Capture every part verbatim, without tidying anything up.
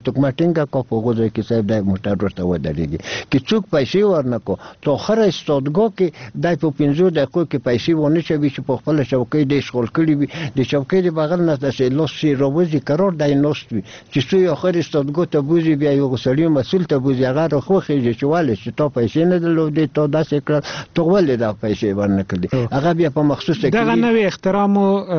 تکمټینګه کو په غوځي کې صاحب د موټر ورته ودرېږي کې څوک پیسې ورنکو تو خره استادګو کې د په پنځو دقیقو کې پیسې ونه چوي چې په خپل چوکۍ د شغل کړي وي د چوکۍ د بغل نه د لوس سی روزي قرار دای نوست وي چې څو اخر استادګو ته بوزي بیا یو سړی مسول ته بوزي هغه خو خېږي چې والي چې تو پیسې نه درلودې تو داسې کړ تو ولې دا پیسې ورنکړي هغه بیا په مخصوص کې دغه نوې احترام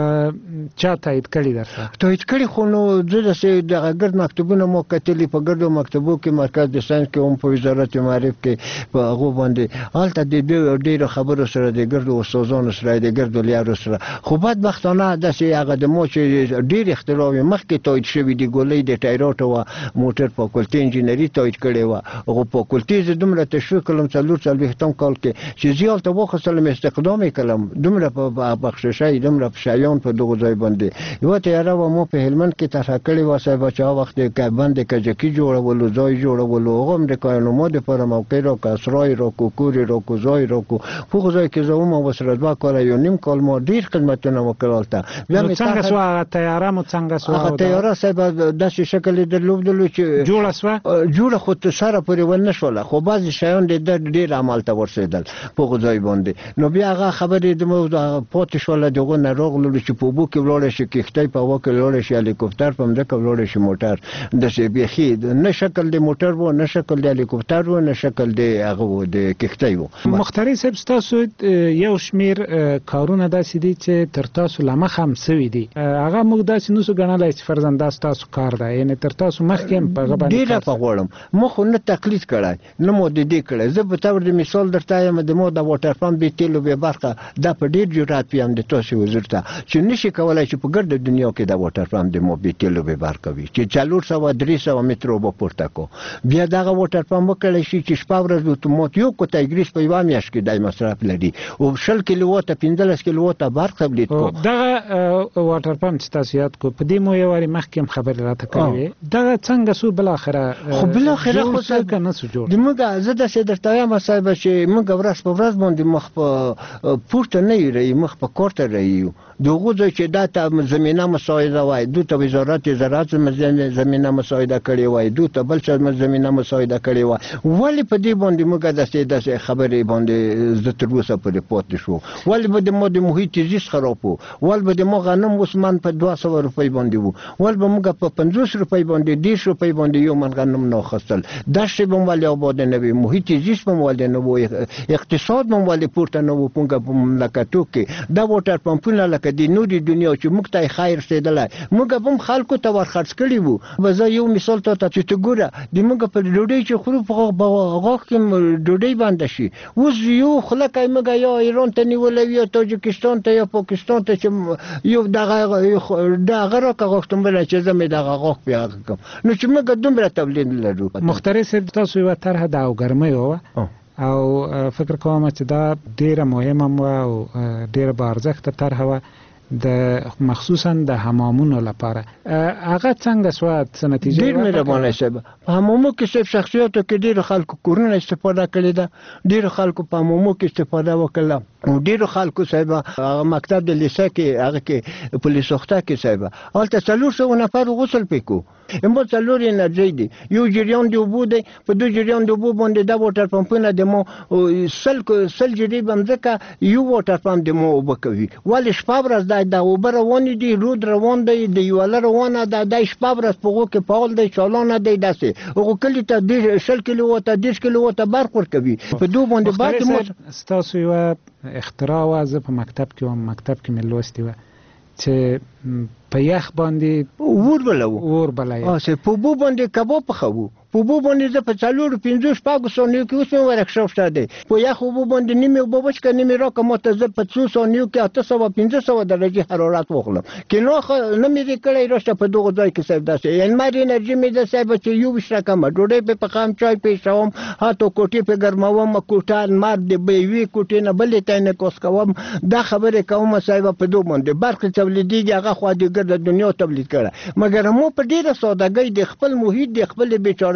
چا تایید کړی درته تایید کړی خو نو د دغه ګرد مکتوبونه مو کتلي په ګردو مکتبو کې مرکز د ساينس کې هم په وزارت معارف کې په هغه باندې هلته د ډېرو خبرو سره د ګردو استادانو سره د ګردو لیارو سره خو بدبختانه داسې هغه د مو چې ډېر اختراع مخکې تایید شوي د ګولۍ د ټایراتو و موټر فاکولټي انجینري تایید کړې وه هغه فاکولټي زه دومره تشویق کړم څلور څلوېښتم کال کې چې زه هلته واخیستلم استخدام یې کړم دومره په بخششۍ دومره په شیان په دغه ځای باندې یوه تیاره وه مو په هلمند کې طرحه کړې وه صاحب چې هغه وخت د بند کجکي جوړولو ځای جوړولو هغه هم د کارنامو دپاره موقع راکړه اسرای راکړو کورې راکړو ځای راکړو په هغه ځای کې زه هم ورسره دوه کاله یو نیم کال ما ډېر خدمتونه وکړل هلته بیا مې څنګه سوه هغه تیاره مو څنګه سوه هغه تیاره صاحب داسې شکل یې درلودلو چې جوړه سوه جوړه خو تر سره پورې ونه شوله خو بعضې شیان د ډېر عمل ته ورسېدل په هغه ځای باندې نو بیا هغه خبرې د پاتې شوله د هغو نه راغللو چې په اوبو کې ولاړی شي کښتۍ په هوا کې ولاړی شي هلیکوپټر په مځکه ولاړی شي موټر داسې بیخي نه شکل د موټر و نه شکل د هلیکوپټر و نه شکل د هغه د کښتۍ و مختاري صاحب ستاسو یو شمېر کارونه داسې دي چې تر تاسو له مخه هم سوي دي هغه موږ داسې نسو ګڼلی چې فرضاً دا ستاسو کار دی یعنې تر تاسو مخکې هم په هغه باندې ډېره په غواړم ما خو نه تقلید کړی نه مو د دې کړی زه په طور د مثال درته یم د مو د واټر پمپ د تیلو بې برخه دا په ډېر جرات پیم د تاسو وزیر ته چې نشي کولی چې په ګرده دنیا کې د واټر پمپ د مو د تیلو بې برخه وي چې څلور سوه درې سوه مترو به پورته کو بیا دغه واټر پمپ وکړی شي چې شپه ورځ اتومات یو کوټه ګریس په یوه میاشت کې دی مصرف لري او شل کیلوواته پنځلس کیلوواته برق تولید کو دغه واټر پمپ چې تاسو یاد کو په دې مو یو وارې مخکې هم خبرې راته کړې وې دغه څنګه سو بالاخره خو بالاخره خو څنګه نه سو جوړ د موږ زه داسې درته وایم صاحب چې موږ ورځ په ورځ باندې مخ په پورته نه یو مخ په کور ته رایو دغه ځای چې دا ته زمینه مساعده وای دوی ته وزارت زراعت زمینه مساعده کړې وای دوی ته بل څه زمینه مساعده کړې وای ولې په دې باندې موږ داسې داسې خبرې باندې زه تر اوسه پورې پاتې شو ولې به د مو د محیط زیست خراب و ولې به د مو غنم اوس من په دوه سوه روپۍ باندې و ولې به موږ په پنځوس روپۍ باندې دېرش روپۍ باندې یو من غنم نه اخیستل دښتې به ولې آباد نه وي محیط زیست به ولې نه و اقتصاد به ولې پورته نه و په مملکتو کې دا واټر پمپونه لکه د نورې دنیا چې موږ ته خیر رسېدلی موږ هم خلکو ته ورخرڅ کړي وو به زه یو مثال تا ته چې ته ګوره د موږ په ډوډۍ چې خورو په غاښ کې ډوډۍ بنده شي اوس یو خلکی موږ یا ایران ته نیولی وي یا تاجکستان ته یا پاکستان ته چې یو دغه دغه راکړه غوښتنبله چې زه مې دغه غاښ پې هغه کړم نو چې موږ دومره تولید لرو مختاري صاحب تاسو یوه طرحه د اوګرمیو وه او فکر کوم چې دا ډیره مهمه وه او ډیره با ارزښته طرحه وه د مخصوصا د حمامونو لپاره هغه څنګه سوه څه نتیجه ډېر مهربانه صاحب په حمامو کې صرف شخصیاتو کې ډېرو خلکو کورونه استفاده کړې ده ډېرو خلکو په حمامو کې استفاده وکړله او ډېرو خلکو صاحب هغه مکتب د لیسه کې هغه کې پولیس سوخته کې صاحب هلته څلور سوه نفر غسل پې کو امو څلور انرژۍ دي یو جریان د اوبو دی په دو جریان د اوبو باندې دا واټر پمپونه د مو سل سل جریب مځکه یو واټر پمپ د مو اوبه کوي ولې شپه ورځ دا د اوبه روانې دي رود روان دی د یوله روانه ده دا شپه ورځ په هغو کې فعال دی چالانه دی داسې هغو کلي ته شل کیلوواته دېرش کیلوواته برق ورکوي په دو باندې بعد ستاسو یوه اختراع وه زه په مکتب کې وم مکتب کې مې لوستې وه چې په یخ باندې اور بلوو اور بلوو په اوبو باندې کباب پخوو په اوبو باندې زه په څلورو پنځو شپږو ثانیو کې اوس مې ورکشاپ شته دی په یخ اوبو باندې نیمې اوبه وچکه نیمې راکړه ما ته زه په څو ثانیو کې اته سوه پنځه سوه درجې حرارت واخلم که نه نه مې دې کړی راسته په دغو ځای کې صاحب داسې لمر انرژي مې ده صاحب چې یو ویشت رقمه ډوډۍ پې پخوم چای پې ایښوم حتی کوټې پې ګرموم کوټه لمر د یوې کوټې نه بلې ته یې انعکاس کوم دا خبرې کوم صاحب په دو باندې برق تولیدېږي هغه خوا د ګرده دنیا تولید کړه مګر مو په ډېره سادهګۍ د خپل محیط د خپل بیچاره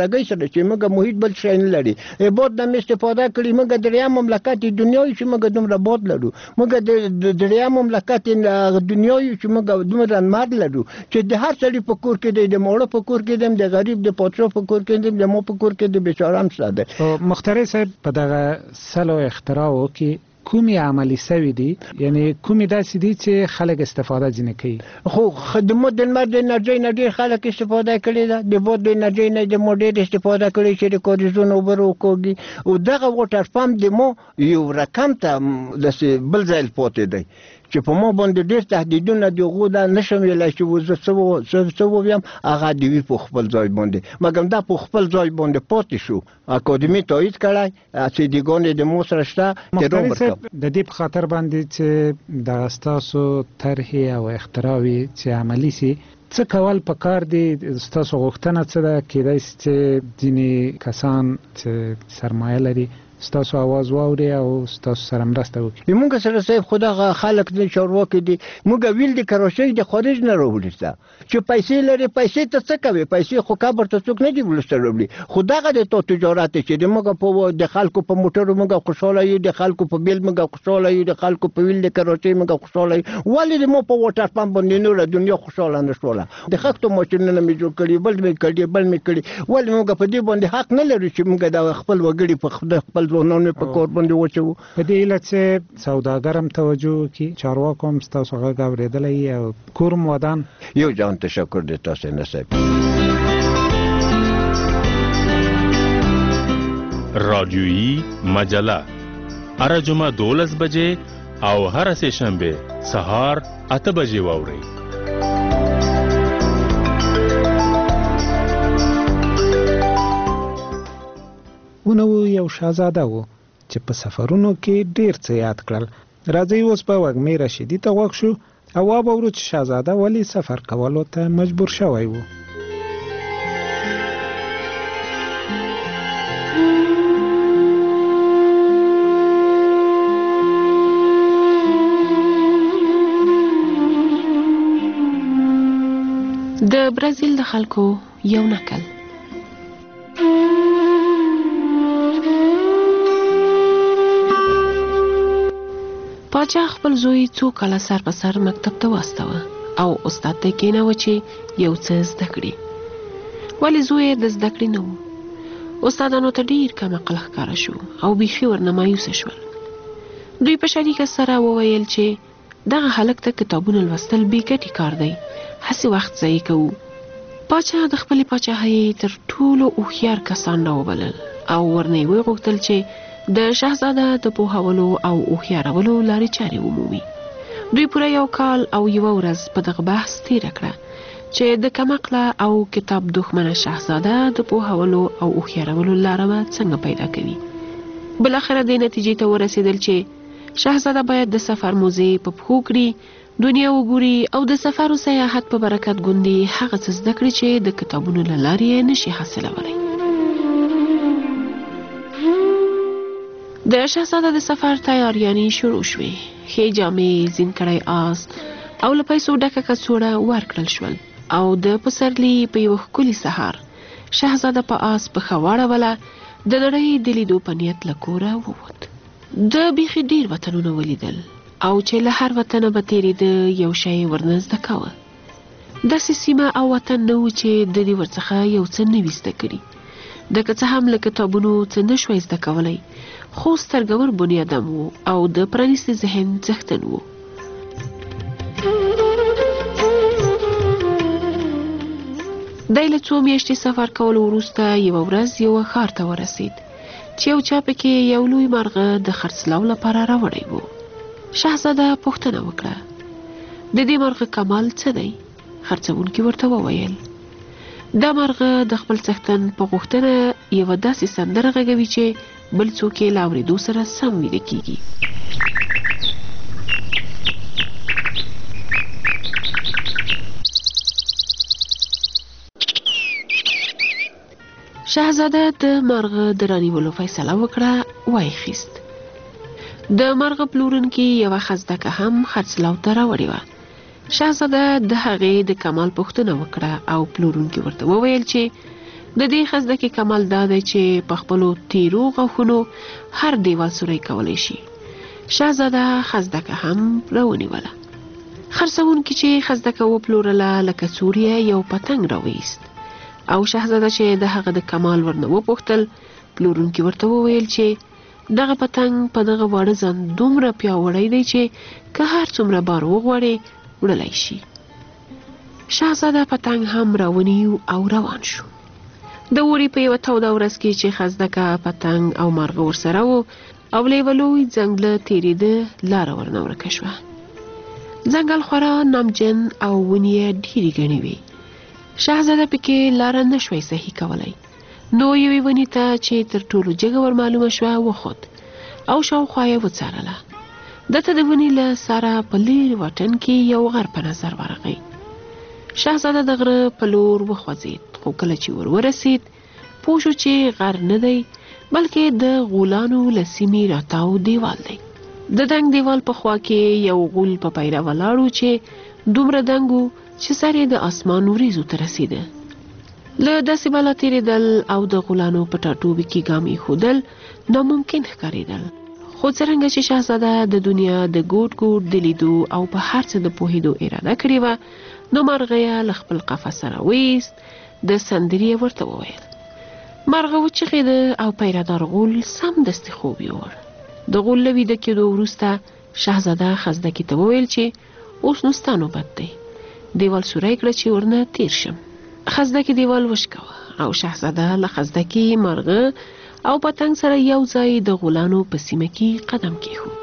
سادهګۍ سره چې موږ محیط بل شی نه لري باد نه استفاده کړي موږ دریا مملکت دنیاوي چې موږ دومره باد لرو موږ د دریا مملکت دنیاوي چې موږ دومره انمار لرو چې د هر سړي په کور کې د موړو په کور کې د غریب د پاترو په کور کې د مو په کور کې د بیچاره هم ساده مختار صاحب په دغه سلو اختراعو کې کومي عملی سوي دي یعنی کومي داسې دي چې خلک استفاده جن کوي خو خدمات د لمر د انرژي نه ډیر خلک استفاده کړي ده د باد د انرژي نه د موډر استفاده کړي چې د کوریزون اوبر وکوږي او دغه وټر پمپ د مو یو رقم ته د بل ځای پاتې دی چې په مو باندې ډیر تهدیدونه دی غو دا نشم ویلای چې وزه څو څو ویم هغه دی په خپل ځای باندې مګم دا په خپل ځای باندې پاتې شو اکاډمي تایید کړای چې دیګونه د مو سره شته د روبرت د دې په خاطر باندې چې د استاسو طرح او اختراوي چې عملی سي څه کول پکار دي استاسو غوښتنه څه ده کېدای چې ځینې کسان چې سرمایه لري ستاسو आवाज واوري او ستاسو سره مرسته وکړي موږ سره صاحب خدای خلک د چارواکي دي موږ ویل د کراچۍ د خارج نه راوړل چې پیسې لري پیسې ته څه کوي پیسې خو کابر ته څوک نه دی ولسته راوړي خدای د تو تجارت چې د موږ په د خلکو په موټرو موږ خوشاله یو د خلکو په بیل موږ خوشاله یو د خلکو په ویل د کراچۍ موږ خوشاله یو ولې مو په وټر پمپ باندې نور دنیا خوشاله نشوله د خښتو ماشینونه مې جوړ کړی بل مې کړی بل مې کړی ولې موږ په دې باندې حق نه لرو چې موږ د خپل وګړي په خپل ځوانانو په کور باندې وچو په دې علت چې سوداګرم توجه کی چارواکو هم تاسو غږ اوریدلې او کورم ودان یو ځان تشکر د تاسو نه صاحب رادیویی مجله هر جمعه دولس بجې او هر سه شنبه سهار اته بجې واورئ ونو یو شاهزاده وو چې په سفرونو کې ډیر څه یاد کړل راځي اوس په وګمې رشیدي ته وښ شو او وابورو چې شاهزاده ولی سفر کولو ته مجبور شوی وو د برازیل د خلکو یو نکل پاچا خپل زوی څو کاله سر په سر مکتب ته واستوه او استاد ته کېناوه چې یو څه زده کړي ولې زوی د زده کړې نه و استادانو ته ډیر کم عقل ښکاره شو او بیخي ورنه مایوسه شول دوی په شریکه سره وویل چې دغه هلک ته کتابونه لوستل بې ګټې کار دی هسې وخت ضایع کوو پاچا د خپلې پاچاهۍ تر ټولو هوښیار کسان راوبلل او ورنه یې وغوښتل چې د شاهزاده د پوهولو او هوښیارولو لارې چارې ومومي دوی پوره یو کال او یوه ورځ په دغه بحث تیره کړه چې د کمعقله او کتاب دښمنه شاهزاده د پوهولو او هوښیارولو لاره به څنګه پیدا کوي بالاخره دې نتیجې ته ورسېدل چې شاهزاده باید د سفر موزې په پښو کړي دنیا وګوري او د سفر او سیاحت په برکت ګوندې هغه څه زده کړي چې د کتابونو له لارې یې نشي حاصلولی د شاهزاده د سفر تیاریانې شروع شوې ښې جامې زین کړی آس او له پیسو ډکه کڅوړه ورکړل شول او د پسرلي په یوه ښکلي سهار شاهزاده په آس پښه واړوله د نړۍ د لیدو په نیت له کوره ووت د بیخي ډیر وطنونه ولیدل او چې له هر وطنه به تېرېده یو شی ورنه زده کوه داسې سیمه او وطن نه و چې د دې ورڅخه یو څه نه وي زده کړي د که څه هم له کتابونو څه نه شوی زده کولی خو سترګور بنیادم وو او د پرانیستي ذهن څښتن وو دی له څو میاشتې سفر کولو وروسته یوه ورځ یوه ښار ته ورسید چې یو چا پکې یو لوی مرغه د خرڅلاو لپاره راوړی وو شاهزاده پوښتنه وکړه د دې مرغه کمال څه دی خرڅوونکي ورته وویل دا مرغه د خپل څښتن په غوښتنه یوه داسې سندره غږوي چې بل څوک یې له اورېدو سره سم ویده کیږي شاهزاده د مرغه د رانیولو فیصله وکړه وایې خیست د مرغه پلورونکي یوه خزدکه هم خرڅلاو ته راوړې وه شاهزاده د هغې د کمال پوښتنه وکړه او پلورونکي ورته وویل چې د دې خزدکې کمال دا دی چې په خپلو تیرو غاښونو هر دیوال سوری کولی شي. شهزاده خزدکه هم راونیوله. خرڅوونکي چې خزدکه وپلورله لکه څوریه یو پتنګ راویست او شهزاده چې د هغه د کمال ورنه وپوښتل، پلورونکي ورته وویل چې دغه پتنګ په دغه واړه ځان دومره پیاوړی دی چې که هر څومره بار وغواړې وړلی شي. شهزاده پتنګ هم راونیو او روان شو. د اوړي په یوه توده ورځ کې چې خزدکه پتنګ او مارغه ورسره و او له یوه لوی ځنګله تېرېده لاره ورنه ورکه شوه. ځنګل خورا نمجن او ونې یې ډېرې ګڼې وې. شهزاده پکې لاره نه شوی صحیح کولی، نو یوې ونې ته چې تر ټولو جګه ور معلومه شوه وخوت او شاوخوا یې وڅارله. دته د ونې له سره په لرې واټن کې یو غر په نظر ورغی. شهزاده د غره په لور وخوځېد، خو کله چې ور ورسېد پوه شو چې غر نه دی بلکې د غولانو له سیمې راتاو دیوال دی. د دنګ دیوال په خوا کې یو غول په پیره ولاړ و چې دومره دنګ و چې سر یې د اسمان وریځو ته رسېده. له داسې بالا تېرېدل او د غولانو په ټاټوبي کې ګام ایښودل ناممکن ښکارېدل. خو څرنګه چې شهزاده د دنیا د ګوټ ګوټ د لیدو او په هر څه د پوهېدو اراده کړې وه، نو مرغه یې له خپل قفس سره ویست، د سندرې یې ورته وویل. مرغه وچغېده او پیردار غول سمدستي خوب یووړ. د غول له ویده کېدو وروسته شهزاده خزدکې ته وویل چې اوس نو ستا نوبت دی، دیوال سوری کړه چې ورنه تیر شم. خزدکې دیوال وشکوه او شهزاده له خزدکې، مرغه او پتنګ سره یو ځای د غولانو په سیمه کې قدم کېښود.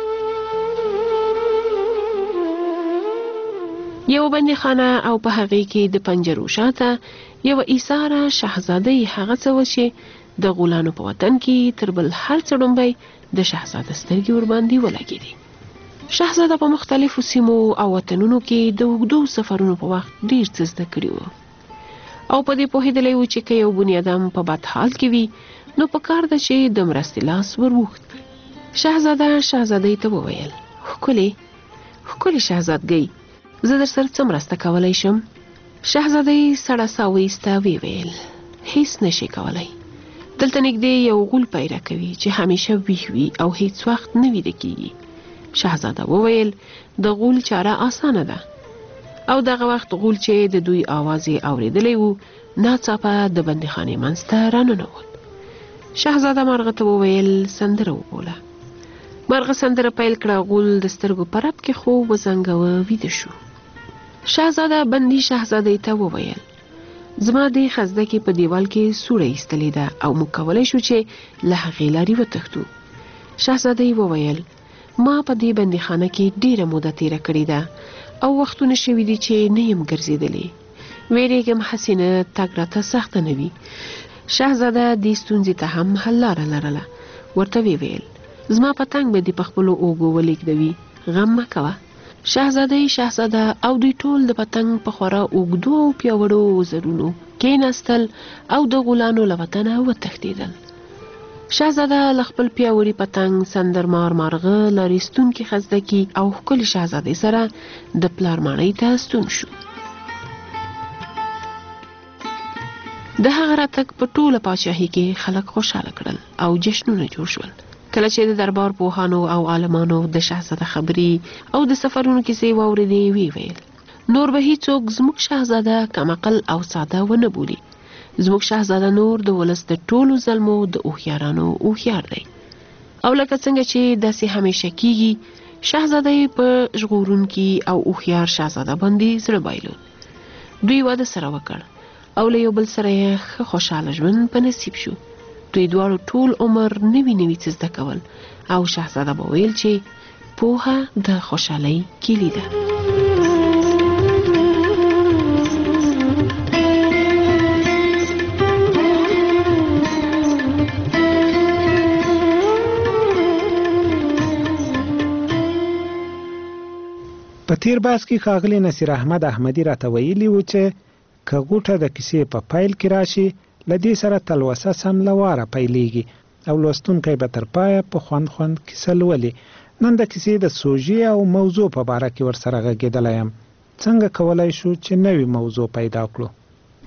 یو بندیخانه او په هغې کې د پنجرو شاته یو ایثاره شهزاده هغه څه و چې د غولانو په وطن کې تر بل هر څه ډومبی د شهزاده سترګې ورباندې ولګېدې. شهزاده په مختلفو سیمو او وطنونو کې د اوږدو سفرونو په وخت ډېر څه زده کړي وو او په دې پوهېدلی و چې که یو بنیادم په بد حال کې وي نو په کار ده چې د مرستې لاس ور ووښت. شهزاده شهزادۍ ته وویل: ښکلې ښکلې شهزادګۍ، زه در سره څه مرسته کولی شم؟ شهزادۍ سړه ساه وایسته، ویې ویل: هیڅ نشي کولی. دلته نږدې یو غول پیره کوي چې همیشه ویښ وي او هیڅ وخت نه ویده کېږي. شهزاده وویل: د غول چاره اسانه ده. او دغه وخت غول چې د دوی آواز یې اورېدلی و ناڅاپه د بندیخانې منځ ته راننوت. شهزاده مرغه ته وویل: سندره وبوله. مرغه سندره پیل کړه. غول د سترګو په رپ کې خوب وزنګوه، ویده شو. شهزاده بندي شهزادۍ ته وویل: زما د خزدکې په دیوال کې سوړه ایستلې ده او موږ کولی شو چې له هغې لارې وتښتو. شهزادۍ وویل: ما په دې بندیخانه کې ډېره موده تېره کړې ده او وختونه شوي دي چې نه یم ګرځېدلې. ویرېږم هسې نه تګ راته سخته نه وي. شهزاده دې ستونزې ته هم حل لاره لرله. ورته ویې ویل: زما پتنګ به دې په خپلو اوږو ولېږدوي، غم مه کوه. شهزادۍ، شهزاده او دوی ټول د پتنګ په خورا اوږدو او پیاوړو وزرونو کېناستل او د غولانو له وطنه وتښتېدل. شهزاده له خپل پیاوړي پتنګ، سندرمار مارغه، لارېستونکي خزدکي او ښکلې شهزادۍ سره د پلار ماڼۍ ته ستون شو. د هغه راتګ په ټوله پاچاهۍ کې خلک خوشحاله کړل او جشنونه جوړ شول. کله چې د دربار پوهانو او عالمانو د شهزاده خبرې او د سفرونو کیسې واورېدې، ویې ویل: نور به هیڅوک زموږ شهزاده کمعقل او ساده ونه بولي. زموږ شهزاده نور د ولس د ټولو ظلمو د هوښیارانو هوښیار دی. او لکه څنګه چې داسې همیشه کیږي، شهزاده یې په ژغورونکي او هوښیار شهزاده باندې زړه بایلود. دوی واده سره وکړ او له یو بل سره یې ښه خوشحاله ژوند په نصیب شو. دوی دواړو ټول عمر نوي نوي څه زده کول او شهزاده به ویل چې پوهه د خوشحالۍ کیلي ده. په تیر باز کې ښاغلي نصیر احمد احمدي راته ویلي و چې که غوټه د کیسې په پیل کې راشي، له دې سره تلوسه سم له واره پیلېږي او لوستونکی به تر پایه په خوند خوند کیسه لولي. نن د کیسې د سوژې او موضوع په باره کې ورسره غږېدلی یم. څنګه کولی شو چې نوې موضوع پیدا کړو؟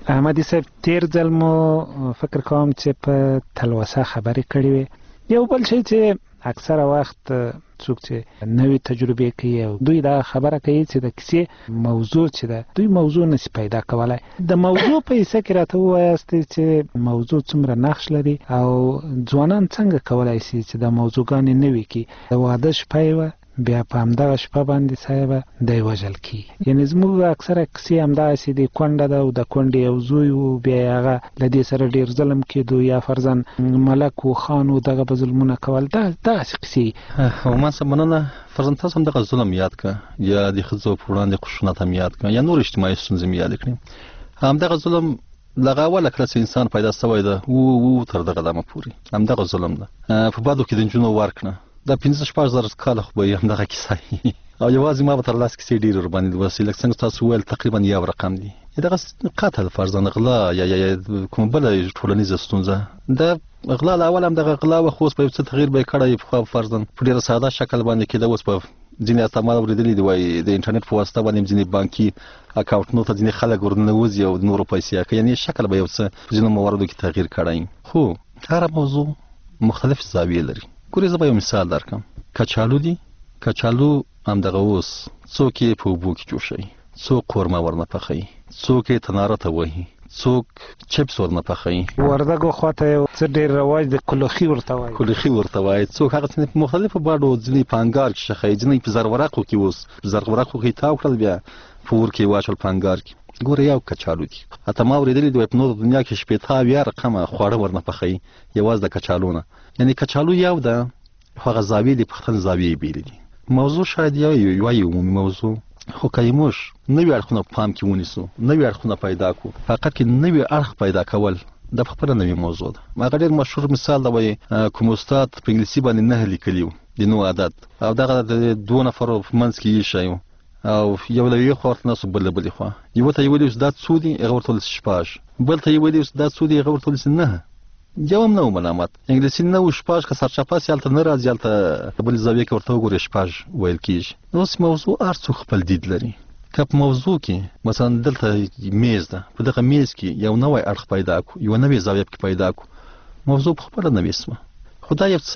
احمدي صاحب تیر ځل مو فکر کوم چې په تلوسه خبرې کړې وي. یو بل شی چې اکثره وخت څوک چې نوې تجربې کوي او دوی دا خبره کوي چې د کیسې موضوع چې ده دوی موضوع نشي پیدا کولای. د موضوع په حصه کې راته ووایاست چې موضوع څومره نقش لري او ځوانان څنګه کولای شي چې د موضوعګانې نوې کړي. د واده شپه وه بیا په همدغه شپه باندې صاحبه دی وژل کېږي. یعنې زموږ اکثره کیسې همدغسې دي، کونډه ده او د کونډې یو زوی و، بیا یې هغه له دې سره ډېر ظلم کېدو، یا فرضاً ملک و خان و دغه به ظلمونه کول، دغسې کیسې. ما څه مننه. فرضاً تاسو هم دغه ظلم یاد کړه، یا د ښځو په وړاندې خشونت هم یاد کړه، یا نور اجتماعي ستونزې مې یاد کړې. همدغه ظلم دغه اوله کله چې انسان پیدا سوی ده و و تر دغه دمه پورې همدغه ظلم ده. په بدو کې د نجونو ورکړه دا پنځه شپږ زره کاله خو به همدغه کیسه وي، او یوازې ما به تر لس کیسې ډېرې ورباندې لوستې. لکه څنګه تاسو وویل تقریبا یو رقم دي، دغه قتل فرضاً غلا یا یا کومه بله ټولنیزه ستونزه. د غلا له اوله همدغه غلا وه، خو اوس په یو څه تغییر به یې کړی. پخوا فرضاً په ډېره ساده شکل باندې کېده، اوس په ځینې اسامات اورېدلي دي وایي د انټرنېټ په واسطه باندې ځینې بانکي اکاونټونو ته ځینې خلک ورننوځي او د نورو پیسې اخلي. یعنې شکل به یو څه په ځینو مواردو کې تغییر کړی، خو هره موضوع مختلف زاویې لري. ګورې زه به یو مثال درکړم. کچالو دي، کچالو همدغه اوس څوک یې په اوبو کې جوشوي، څوک قورمه ورنه پخوي، څوک یې تناره ته وهي، څوک چپس ورنه پخوي. وردګو خواته یو څه ډېر رواج د کلوخي ورته وایي، کلوخي ورته وایي. څوک هغه څه په مختلفو بڼو، ځینې په انګار کې شخوي، ځینې په زرورقو کې. اوس په زرورقو کې تاو کړل، بیا په اور کې واچول په انګار کې. ګوره یو کچالو دي. حتی ما اورېدلي دي په نورو دنیا کې شپېته اویا رقمه خواړه ورنه پخوي یوازې د کچالو نه. یعنې کچالو یو ده، خو هغه زاویې دي، پختن زاویې یې بېلې دي. موضوع شاید یو یوه عمومي موضوع، خو که یې موږ نوي اړخونه په پام کې ونیسو، نوي اړخونه پیدا کړو، په حقیقت کې نوي اړخ پیدا کول د خپله نوې موضوع ده. هغه ډېر مشهور مثال ده، وایي کوم استاد په انګلیسي باندې نهه لیکلي و د نو عدد، او دغه د دوه نفرو په منځ کې ایښی و، او یو له یوې خوا ورته ناست و، بل له بلې خوا. یوه ته یې ویلي و چې دا څو دي، هغه ورته ویل چې شپږ. بل ته یې ویلي و چې دا څو دي، هغه ورته ویل چې نهه. یو هم نه و ملامت. انګلیسي نه و شپږ، که سرچپه سي هلته نه راځي، هلته په بلې زاویې کې ورته وګورې شپږ ویل کېږي. اوس موضوع هر څوک خپل دید لري. که په موضوع کې مثلا دلته میز ده، په دغه میز کې یو نوی اړخ پیدا کړو، یوه نوې زاویه پکې پیدا کړو، موضوع په خپله نوې سوه. خو دا یو څه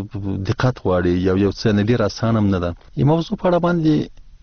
دقت غواړي، یو یو څه نه ډېر اسان هم نه ده. یو موضوع په اړه باندې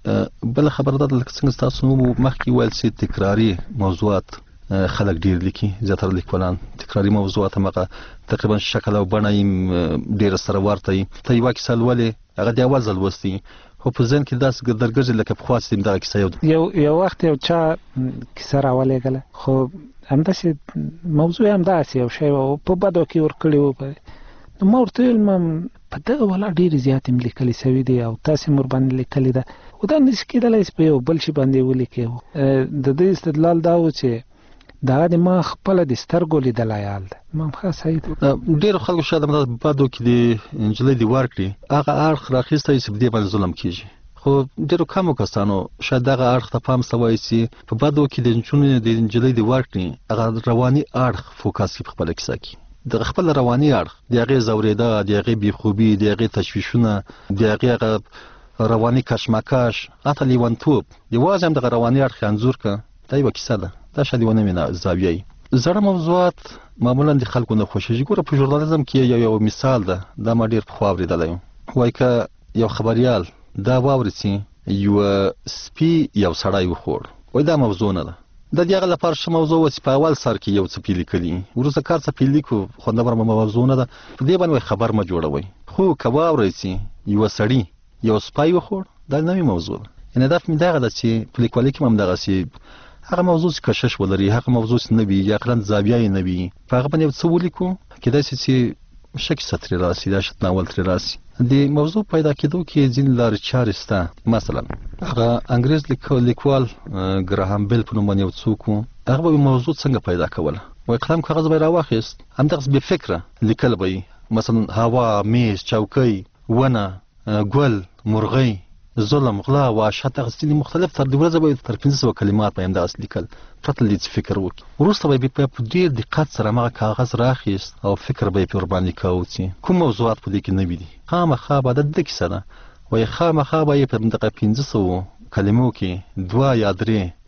بله خبره دا ده، لکه څنګه ستاسو مخکې ویل چې تکراري موضوعات خلک ډېر لیکي، زیاتره لیکوالان تکراري موضوعات همغه تقریبا شکل او بڼه یې ډېره سره ورته وي. ته یوه کیسه لولې، هغه د اول ځل لوستي، خو په ذهن کې داسې درګرځي لکه پخوا چې دغه کیسه یو یو وخت یو چا کیسه راولېږله، خو همداسې موضوع یې همداسې یو شی و، په بدو کې ورکړي وو. نو ما ورته ویل ما په دغه والا ډېرې زیاتې مې لیکلې سوي دي او تاسې مې ورباندې لیکلې ده، خو دا نشي کېدلی چې په یو بل شي باندې ولیکې. د دوی استدلال دا و چې دا د ما خپله د سترګو لیدلی حال ده. ما هم ښه صحیح ډېرو خلکو شاید همدا بدو کې د نجلۍ دې ورکړي، هغه اړخ راخیستی چې په دې باندې ظلم کېږي. خو ډېرو کمو کسانو شاید دغه اړخ ته پام سوی چې په بدو کې د نجونې د نجلۍ دې ورکړي، هغه رواني اړخ فوکس کړي په خپله کیسه کې. د خپل رواني اړخ، د هغې ځورېده، د هغې بېخوبي، د هغې تشویشونه، د هغې هغه رواني کشمکش، حتی لیونتوب، یوازې هم دغه رواني اړخ یې انځور کړه. دا یوه کیسه ده، دا شاید یوه نوې زاویه وي. زړه موضوعات معمولا د خلکو نه خوښېږي. ګوره په ژورنالیزم کې یو یو مثال ده، دا ما ډېر پخوا اورېدلی یم. وایي که یو خبریال دا واوري چې یوه سپي یو سړی وخوړ، وایي دا موضوع نه ده. د دې هغه لپاره ښه موضوع وه چې په اول سر کې یو څه پې لیکلي، وروسته کار څه پې لیکو، خوندوره موضوع نه ده. په دې باندې خبر مه جوړوئ. خو که واورئ چې یوه سړي یو سپی وخوړ، دا نوې موضوع ده. یعنې هدف مې دغه ده چې په لیکوالۍ کې هم همدغسې هغه موضوع چې کشش ولري، هغه موضوع چې نه وي، یا عقلاً زاویه یې نه وي، په هغه باندې یو څه ولیکو، کېدای شي چې ښه کیسه ترې راسي، دا ښه ناول ترې راسي. د موضوع پیدا کېدو کې ځینې لارې چارې شته. مثلا هغه انګریز لیکوال ګراهام بیل په نوم باندې یو څوک و، هغه به موضوع څنګه پیدا کوله. وایي قلم کاغذ به یې راواخیست، همدغسې بې فکره لیکل به یې، مثلا هوا، میز، چوکۍ، ونه، ګل، مرغۍ، ظلم، غلا، وحشت، هغه ځینې مختلف تر د ورځې به یې تر پنځه سوه کلمات به یې همدغسې لیکل، پرته له دې چې فکر وکړي. وروسته به یې په ډېر دقت سره همغه کاغذ راخیست او فکر به یې پرې ورباندې کوو چې کوم موضوعات په دې کې نوي دي. خامخا به د کیسه ده، وایي خامخا به یې په همدغه پنځه سوو کلمو کې دوه یا درې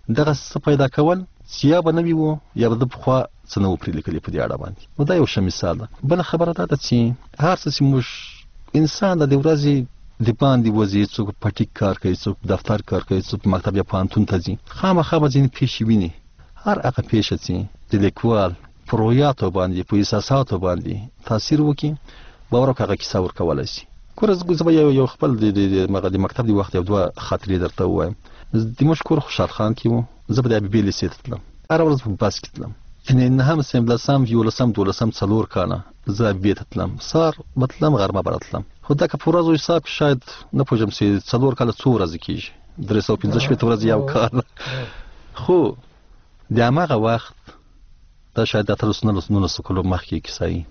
دغه څه پیدا کول چې یا به نوي وو یا به د پخوا څه نه وو پرې لیکلي په دې اړه باندې. نو دا یو ښه مثال ده. بله خبره دا ده چې هر څه چې موږ انسان د ورځې د باندې وځي، څوک پټیک کار کوي، څوک دفتر کار کوي، څوک مکتب یا پوهنتون ته ځي، خامخا به ځینې پېښې ویني. هر هغه پېښه چې د لیکوال په رویاتو باندې په احساساتو باندې تاثیر وکړي، باور وکړه هغه کیسه ورکولی شي. ګوره زه به یو یو خپل د مکتب د وخت یو دوه خاطرې درته ووایم. د موږ کور خوشحال خان کې وو، زه به د حبیبي لیسې ته تلم، هره ورځ په بس کې تلم، یعنې نهم صنف لسم یولسم دولسم څلور کاله زه حبیبي ته تلم، سهار به تلم غرمه به راتلم. خو دا که په ورځو حساب کې شاید نه پوهېږم چې څلور کاله څو ورځې کېږي، درې سوه پنځه شپېته ورځې یو کال. خو د هماغه وخت دا شاید د اتلس نولسو کلو مخکې کیسه وي،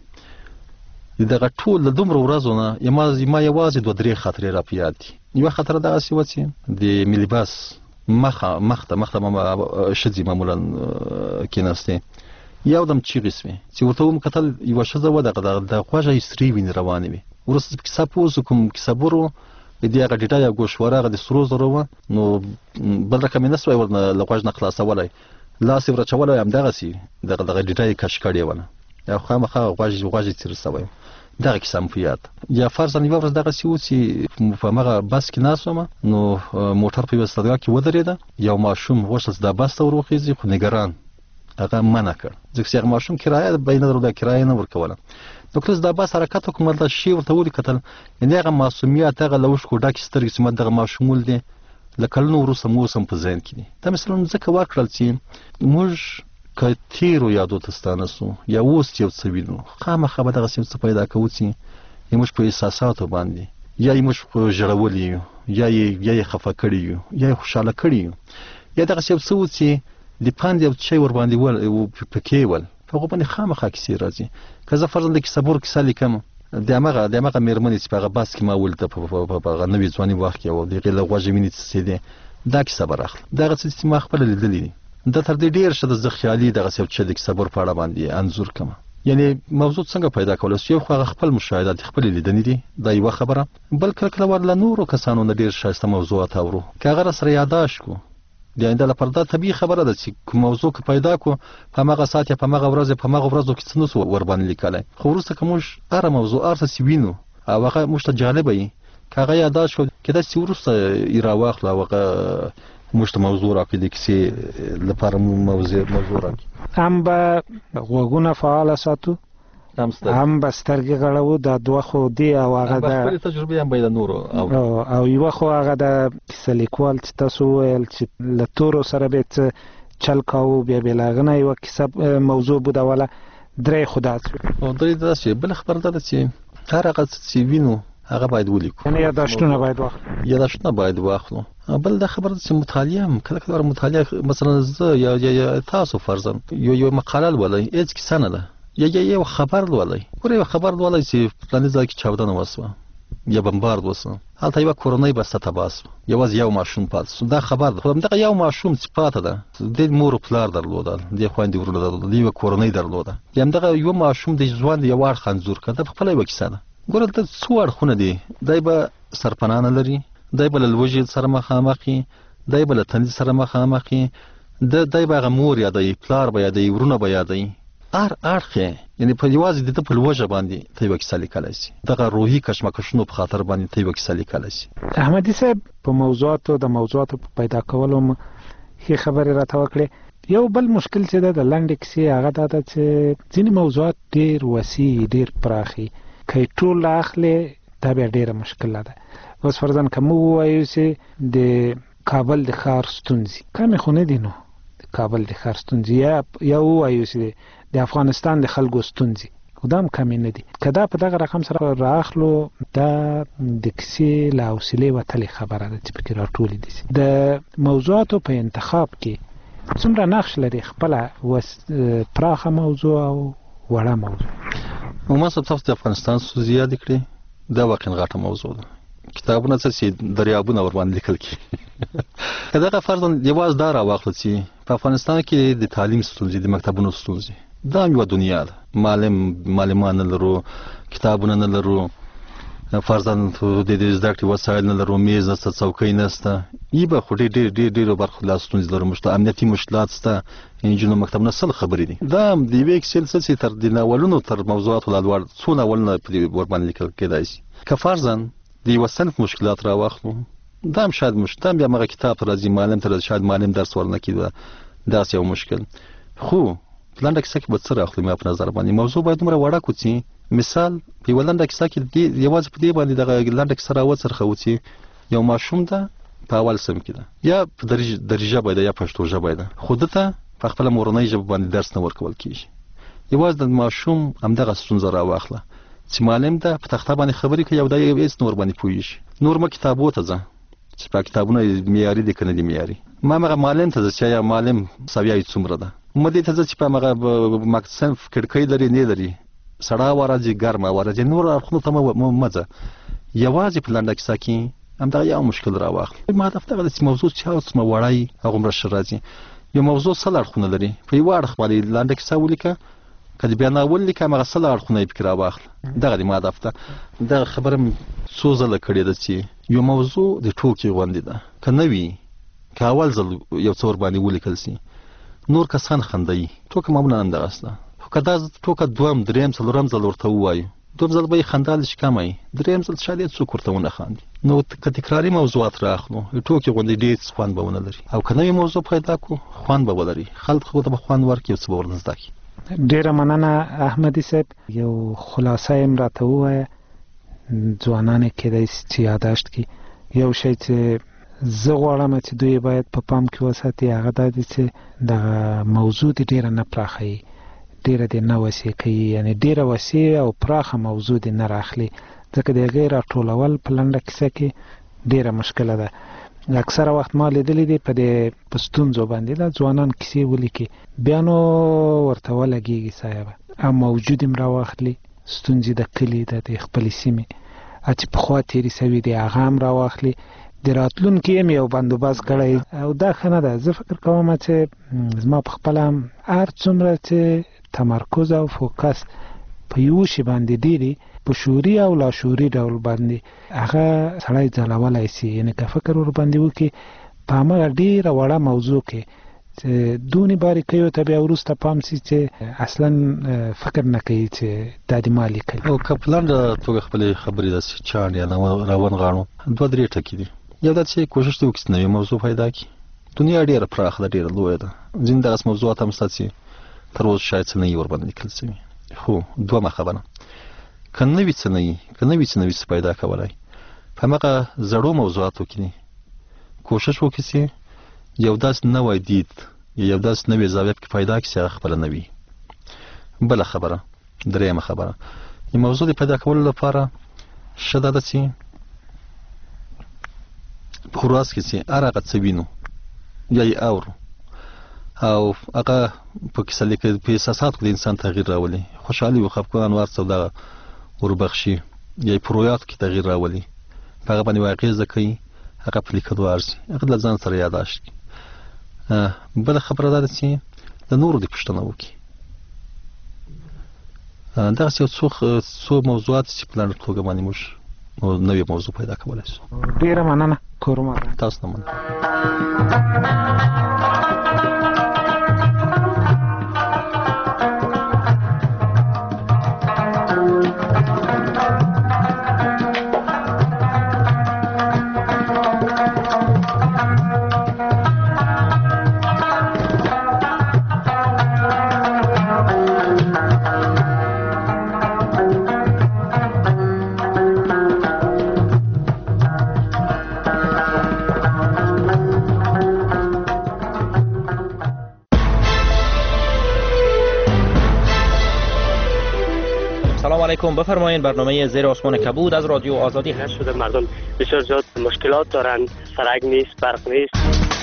د دغه ټول د دومره ورځو نه ما یوازې دوه درې خاطرې را په یاد دي. یوه خاطره دغسې وه چې د ملي بس مخه مخ ته مخ ته ښځې معمولا کېناستې، یو دم چیغې سوې چې ورته وم کتل یوه ښځه وه د غوږه یې سرې وینې روانې وې. وروسته په کیسه پوه شو، کوم کیسهبر و د دې هغه ډېډه یا ګوشواره هغه د سرو زرو وه، نو بل رقم یې نه سوی ورنه له غوږ نه خلاصولی، لاس یې ورچولی همدغسې دغه دغه ډېډه یې کش کړې وله او خامخا غوږ غوږ یې تېر سوی. دغه کیسه مې په یاد. یا فرضاً یوه ورځ دغسې و چې په همغه بس کې ناست وم، نو موټر په یوه استادګاه کې ودرېده، یو ماشوم غوښتل چې دا بس ته ور وخېږي، خو نګران هغه منع کړ، ځکه چې هغه ماشوم کرایه به یې نه درلوده، کرایه نه ورکوله. نو کله چې دا بس حرکت وکړ، ما دا شی ورته ولیکتل، یعنې هغه معصومیت، هغه له اوښکو ډکې سترګې چې ما دغه ماشوم ولیدې، له کلونو وروسته مو اوس هم په ذهن کې دي. دا مثالونه ځکه ورکړل چې موږ که تېرو یادو ته ستانه سو یا اوس یو څه وینو، خامخا به دغسې یو څه پیدا کوو چې یا موږ په احساساتو باندې یا یې موږ ژړولي یو، یا یې خفه کړي یو، یا یې خوشحاله کړي یو، یا دغسې یو څه و چې د پند یو شی ورباندې پکې ول، په هغو باندې خامخا کیسې راځي. که زه فرضاً د کیسهبر کیسه لیکم، د همغه د همغه مېرمنې چې په هغه بس کې ما ولیده په هغه نوي ځواني وخت کې او د هغې له غوږه وینې څڅېدې، دا کیسه به راخلم. دغه څه چې ما خپله لیدلي دي، دا تر دې ډېر ښه ده زه خیالي دغسې یو څه د کیسهبر په اړه باندې انځور کړم. یعنې موضوع څنګه پیدا کولی شو؟ یو خو هغه خپل مشاهدات دي، خپلې لیدنې دي، دا یوه خبره. بل کله کله ور له نورو کسانو نه ډېر ښایسته موضوعات اورو، که هغه راسره یاداشت کړو، د آینده لپاره دا طبیعي خبره ده چې کوم موضوع که پیدا کړو په همغه ساعت یا په همغه ورځ یا په همغه ورځو کې څه نه سو ورباندې لیکلی. خو وروسته که موږ هره موضوع هر څه چې وینو او هغه موږ ته جالبه وي، که هغه یاداشت کړو، کېدای شي وروسته یې راواخلو او هغه موږ ته موضوع راکړي، د کیسې لپاره موضوع راکړي. هم به غوږونه فعاله ساتو، هم به سترګې غړوو، دا دوه خو دی. او هغه د خپلې تجربې هم به یې د نورو او یوه خو هغه د کیسه لیکوال چې تاسو وویل چې له تورو سره به څه چل کاوه، بیا بې له هغه نه یوه کیسه موضوع بودوله، درې خو داسې وي. درې داسې وي. بله خبره دا ده چې هر هغه څه چې وینو هغه باید ولیکو، یعنې یاداشتونه باید واخلو یاداشتونه باید واخلو. بل دا خبره ده چې مطالعه هم کله کله مطالعه، مثلا زه یا یا تاسو فرضاً یو یو مقاله لولئ، هېڅ کیسه نه ده، یا یا یو خبر لولئ. ګوره یو خبر لولئ چې فلاني ځای کې چاودنه وسوه یا بمبارد وسوه، هلته یوه کورنۍ بسته تباه سوه، یوازې یو ماشوم پاتې سو، دا خبر ده. خو همدغه یو ماشوم چې پاته ده، د مور و پلار درلودل، د خویندې ورونه درلودل، د یوه کورنۍ درلوده، یا همدغه یوه ماشوم د ژوند یو اړخ انځور کړه، دا پخپله یوه کیسه ده. ګوره دلته څو اړخونه دي، دی به سرپناه نه لري، دی به له لوږې سره مخامخ وي، دی به له تندې سره مخامخ وي، دی به هغه مور یادوي، پلار به یادوي، ورونه به یادوي، هر اړخ یې یعنې په یوازې د ده په لوږه باندې ته یوه کیسه لیکلی شي، دغه روحي کشمکشونو په خاطر باندې ته یوه کیسه لیکلی شي. احمدي صاحب په موضوعاتو د موضوعاتو په پیدا کولو م ښې خبرې راته وکړې. یو بل مشکل چې ده د لنډې کیسې هغه دا ده چې ځینې موضوعات ډېر وسیع، ډېر پراخي، که یې ټول اخلې دا بیا ډېره مشکله ده. اوس فرضاً که موږ ووایو چې د کابل د ښار ستونزې کمې خو نه دي، نو د کابل د ښار ستونزې یا یا ووایو چې د افغانستان د خلکو ستونزې، خو دا هم کمې نه دي. که دا په دغه رقم سره رااخلو، دا د کیسې له حوصلې وتلې خبره ده چې پکې راټولې دي. د موضوعاتو په انتخاب کې څومره نقش لري خپله پراخه موضوع او وړه موضوع؟ عموما صاحب تاسو د افغانستان ستونزې یادې کړې، دا واقعا غټه موضوع ده. کتابونه څه چې دریابونه ورباندې لیکل کېږي. که دغه فرضاً یوازې دا راواخلو چې په افغانستان کې د تعلیم ستونزې، د مکتبونو ستونزې، دا هم یوه دنیا ده. معلم معلمان نه لرو، کتابونه نه لرو، فرضاً د دې زده کړې وسایل نه لرو، میز نشته، څوکۍ نشته، ای به خو ډېر ډېر ډېر ډېرو برخو لا ستونزې لرو. موږ ته امنیتي مشکلات شته، نجونو مکتب نه سل خبرې دي. دا د یوې کیسې څه چې تر د ناولونو تر موضوعاتو لا لوړ څو ناولونه پرې ورباندې لیکل کېدای شي. که فرضاً د یوه صنف مشکلات راواخلو، دا هم شاید مشکل هم بیا همغه کتاب ته راځي، معلم ته راځي، شاید معلم درس ورنه کړي، داسې یو مشکل. خو په لنډه کیسه کې به څه راخلو؟ ما په نظر باندې موضوع باید دومره وړه کړو چې مثال په یوه لنډه کیسه کې یوازې په دې باندې دغه لنډه کیسه راوڅرخوو چې یو ماشوم ده په اول صنف کې ده، یا په درجه ژبه ده یا پښتو ژبه ده، خو ده ته په خپله مورنۍ ژبه باندې درس نه ورکول کېږي. یوازې د ماشوم همدغه ستونزه راواخله چې معلم ده په تخته باندې خبرې کوي او دا هېڅ نه ورباندې پوهېږي. نور مه کتابو ته ځه چې په کتابونه معیاري دي که نه دي معیاري، ما هغه معلم ته ځه چې یا معلم سویه یې څومره ده، مه دې ته ځه چې په همغه صنف کړکۍ لري نه لري، سړه هوا راځي ګرمه هوا راځي، نور اړخونو ته مه ځه. یوازې په لنډه کیسه کې همدغه یو مشکل راواخلو. ما هدف دغه ده چې موضوع چې هغومره وړه وي هغومره ښه راځي. یو موضوع سل اړخونه لري، په یوه اړخ باندې لنډه کیسه ولیکه، که د بیا ناول لیکه همغه سل اړخونه یې پکې راواخله. دغه د ما هدف ده. دغه خبره مې څو ځله کړې ده چې یو موضوع د ټوکې غوندې ده، که نه وي که اول ځل یو څه ورباندې ولیکل سي نور کسان خندوي، ټوکه معمولا همدغسې ده. خو که دا ټوکه دوهم درېیم څلورم ځل ورته ووایو، دوم ځل به یې خندا لږ کمه وي، درېیم ځل شاید څوک ورته ونه خاندي. نو که تکراري موضوعات رااخلو ټوکې غوندې ډېر خوند به ونه لري، او که نوې موضوع پیدا کړو خوند به ولري، خلکو ته به خوند ورکړي او څه به ورنه زده کړي. ډېره مننه احمدي صاحب، یو خلاصه یې راته ووایه. ځوانان یې کېدای شي چې یاداشت کړي. یو شی چې زه غواړم چې دوی باید په پام کې وساتي هغه دا دی چې دغه موضوع دې ډېره نه پراخوي، ډېره دې نه وسیع کوي، یعنې ډېره وسیع او پراخه موضوع دې نه راخلي، ځکه د هغې راټولول په لنډه کیسه کې ډېره مشکله ده. اکثره وخت ما لیدلی دی په دې په ستونزو باندې دا ځوانان کیسې ولیکي، بیا نو ورته ولګېږي صاحبه، او موجود یې راواخلي، ستونزې د کلي د خپلې سیمې چې پخوا تېرې سوي دي هغه هم راواخلي، د راتلونکي هم یو بندوبست کړی، او دا ښه نه ده. زه فکر کوم چې زما په خپله هم هر څومره چې تمرکز او فوکس په یو شي باندې ډېري په شعوري او لاشعوري ډول باندې هغه سړی ځلولی سي، یعنې که فکر ورباندې وکړي په همغه ډېره وړه موضوع کې چې دونې باریکیو ته بیا وروسته پام سي چې اصلا فکر نه کوي چې دا د ما لیکلي. او که په لنډه توګه خپلې خبرې داسې چاڼ یا راونغاړو، دوه درې ټکي دي. یو دا چې کوشش دې وکړي چې نوې موضوع پیدا کړي. دنیا ډېره پراخه ده، ډېره لویه ده، ځینې دغسې موضوعات هم شته چې تر اوسه شاید څه نه وي ورباندې لیکل شوي. خو دومه خبره که نه وي څه نه وي، که نه وي څه نوي څه پیدا کولی، په همغه زړو موضوعاتو کې کوشش وکړي چې یو داسې نوی دید یا یو داسې نوې زاویه پکې پیدا کړي چې هغه خپله نه وي. بله خبره، درېیمه خبره، یو موضوع د پیدا کولو لپاره ښه دا ده چې په ورځ کې چې هر هغه څه وینو یا یې اورو او هغه په کیسه لیکل په احساساتو کې د انسان تغییر راولي، خوشحالي و خفګان ورڅ او دغه وربخشي، یا یې په رویاتو کې تغییر راولي، په هغه باندې اغېزه کوي، هغه په لیکلو ارزي، هغه له ځان سره یاداشت کړي. بله خبره دا ده چې د نورو دې پوښتنه وکړي. دغسې یو څو څو موضوعات چې په لنډه توګه باندې موږ نوې موضوع پیدا کولی شو. ډېره مننه کورما، تاسو نه مننه. بفرمایید. برنامه زیر آسمان کبود از رادیو آزادی هست. شده مردم بسیار زیاد مشکلات دارند، سرک نیست، برق نیست.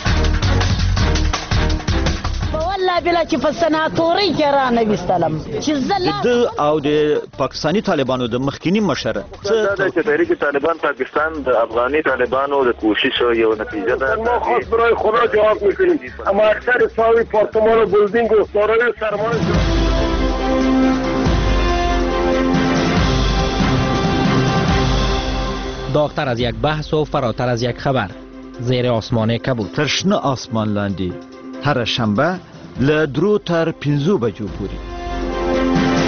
والله بلا چې په سناتوري کې را نه وستلم چې زله د او د پاکستانی طالبانو د مخکینی مشر څه چې تحریک طالبان پاکستان د افغاني طالبانو د کوشش یو نتیجه ده. ما خاص برای خدا جواب میکنیم، اما اکثر ساوی پارتمان و بلدینگ و سارای سرمایه پراختر از یک بحث و فراتر از یک خبر. زیر آسمان کبود. تر شنه آسمان لاندې هر شنبه له درو تر پنځو بجو پورې.